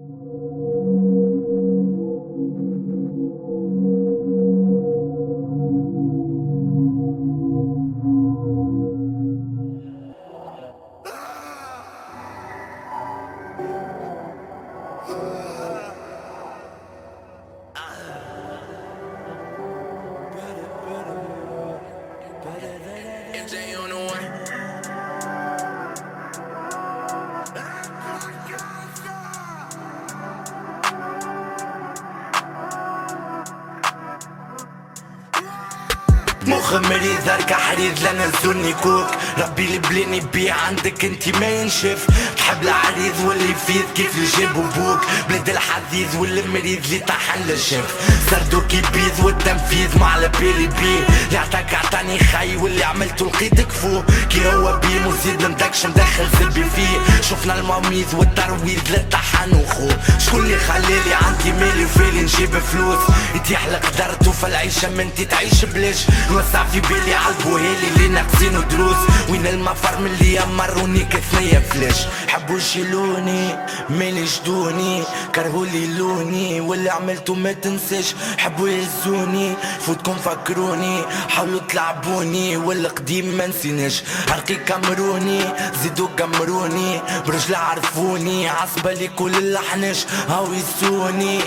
MJ on the one. مخ مريض ارجع حريض لنا زوني كوك ربي اللي بليني بيه عندك انتي ما ينشف تحب العريض واللي يفيد كيف اللي جابوا بوك بلاد الحديد واللي مريض اللي طحن للشف سردوك يبيض والتنفيذ مع البيلي بيه اللي عطاك عطاني خي واللي عملته لقيتك فوق كي هو بيه مزيد مدكش مدخل زلبي فيه شفنا المميز والترويض للطحن وخو شكون اللي خليلي عندي مالي وفيلي نجيب فلوس يتيح لك درت وفي العيشة منتي تعيش بلاش نوسع في بالي عالبوهيلي اللي ناقصينو دروس وين المفر من اللي يمروني كثنية فلاش حبوا يشيلوني مالي جدوني كرهولي لوني واللي عملتو ما تنساش حبوا يهزوني فوتكم فكروني حاولوا تلعبوني والقديم ما نسيناش عرقي كامروني زيدوا كامروني برجل عرفوني عصبة لي كل اللحناش هاو يسوني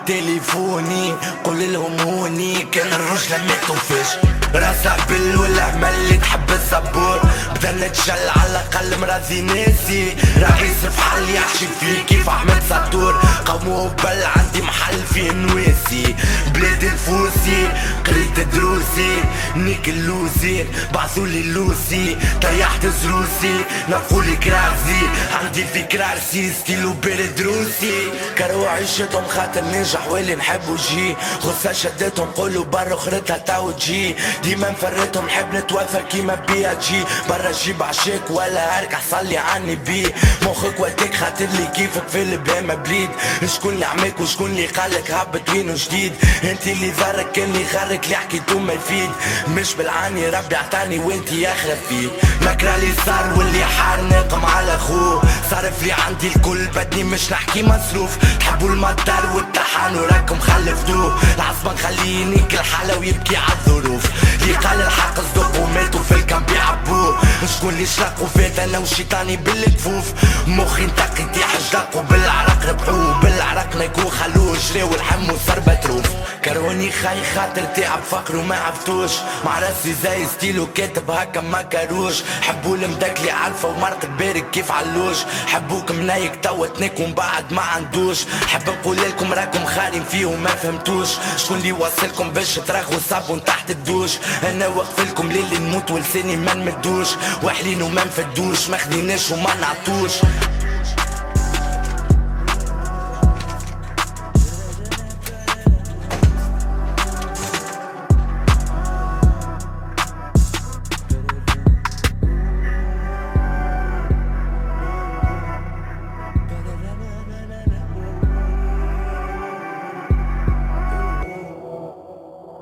تليفوني قول لهم هوني كان الرجل ما توفاش راسها بال والعمل اللي تحب الزبور بدا نتشل على الاقل مرازي ناسي راح يصرف حل يحشي فيه كيف احمد سطور قومو بل عندي محل فيه نواسي بلاد الفوسي قريت دروسي نيك اللوزي بعثولي اللوسي طيحت زروسي نقولي كراسي عندي في كراسي ستيلو بارد روسي كرو عيشتهم خاطر ننجح واللي نحبو جي غصة شدتهم قولوا برا اخرتها تو تجي ديما نفرتهم نحب نتوفى كيما بيها جي برا جيب عشاك ولا ارجع صلي عني بيه مخك وديك خاطر لي كيفك في البهيمة بليد شكون اللي عماك وشكون اللي قالك هبط وينو جديد انت اللي ذرك كان اللي غرك اللي حكيتو ما يفيد مش بالعاني ربي عطاني وانت يخرب فيه مكرا اللي صار واللي حار ناقم على خوه صارف لي عندي الكل بدني مش نحكي مصروف تحبوا المطر والطحن وراكم خلفتوه العصبة نخليني كل حالة ويبكي عالظروف اللي قال الحق صدق وماتوا في الكامب يعبوه شكون اللي شلقوا فات انا وشيطاني بالكفوف مخي انتقي يطيح جدق وبالعرق ربحوه بالعرق نيكو خلوه جري والحم وصار بتروف كروني خاي خاطر تعب فقر وما عرفتوش مع راسي زي ستيلو كاتب هكا ما كروش حبوا المدكلي عالفة ومرق بارك كيف علوش حبوك منايك توا تنك ومن بعد ما عندوش حب نقول لكم راكم خارين فيه وما فهمتوش شكون اللي وصلكم باش تراخوا صابون تحت الدوش انا وقفلكم ليلي نموت ولساني ما نمدوش واحلين وما نفدوش ما خديناش وما نعطوش